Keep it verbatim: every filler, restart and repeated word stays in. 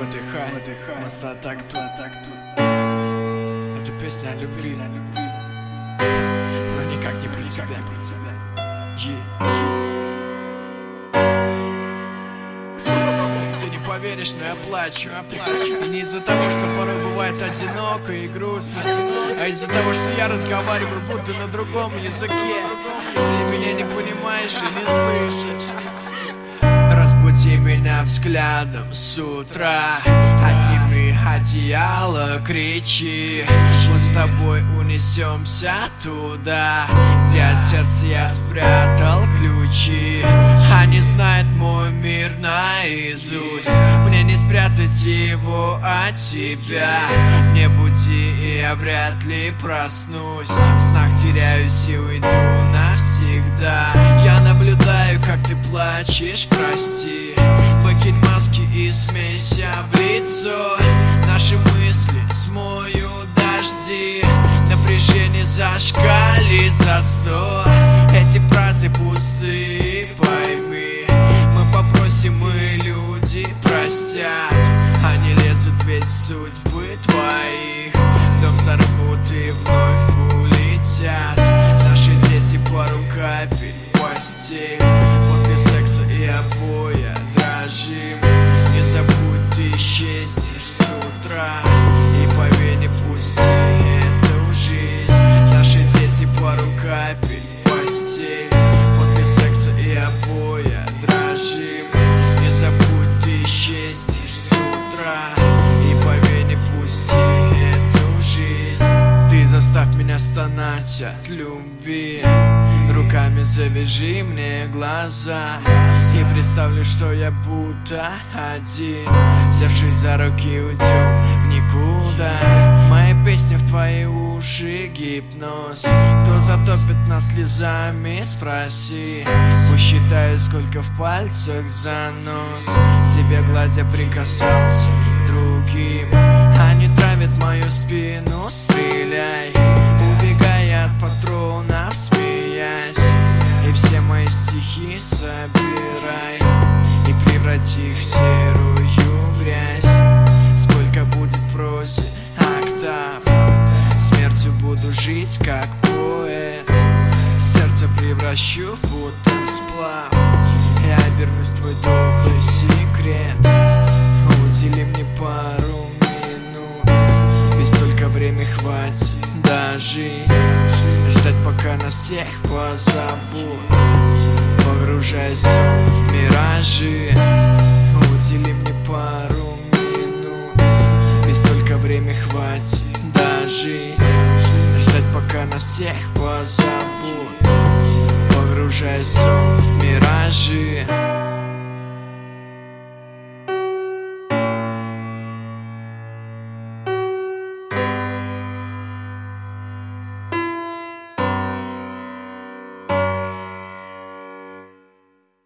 выдыхай, масса так тут. Это песня о любви, но никак не про тебя. Ты не поверишь, но я плачу, я плачу. И не из-за того, что порой бывает одиноко и грустно, а из-за того, что я разговариваю будто на другом языке. Ты меня не понимаешь и не слышишь. Разбуди меня взглядом с утра, отними одеяло, кричи. Мы с тобой унесемся туда, где от сердца я спрятал ключи. Они знают мой мир наизусть, мне не спрятать его от тебя. Не буди, и я вряд ли проснусь. В снах теряюсь и уйду навсегда. Я наблюдаю, как ты плачешь, прости. Выкинь маски и смейся в лицо. Наши мысли смоют дожди. Напряжение зашкалит за сто. Эти фразы пустые, пойми. Мы попросим, и люди простят. Они лезут ведь в судьбы твоих. Дом взорвут и вновь улетят. Наши дети пару капель в постель. После секса и обоя дрожим. Не забудь, ты исчезнешь с утра. И по вене пусти эту жизнь. Наши дети пару капель в постель. После секса и обоя дрожим. Не забудь, ты исчезнешь с утра. И по вене пусти эту жизнь. Ты заставь меня стонать от любви. Руками завяжи мне глаза. И представлю, что я будто один. Взявшись за руки, уйдем в никуда. Мои песни в твои уши гипноз. Кто затопит нас слезами, спроси. Посчитаю, сколько в пальцах занос. Тебе гладя прикасался к другим. Они травят мою спину, стреляй. Убегая от патронов, смеясь. И все мои стихи собирай и преврати их в серую грязь. Сколько будет в прозе октав. Смертью буду жить как поэт. Сердце превращу будто в сплав. Я обернусь в твой дохлый секрет. Удели мне пару минут, ведь столько времени хватит дожить. Ждать, пока нас всех позовут, погружаясь в миражи. Удели мне пару минут, ведь столько времени хватит дожить. Ждать, пока нас всех позовут, погружаясь в миражи.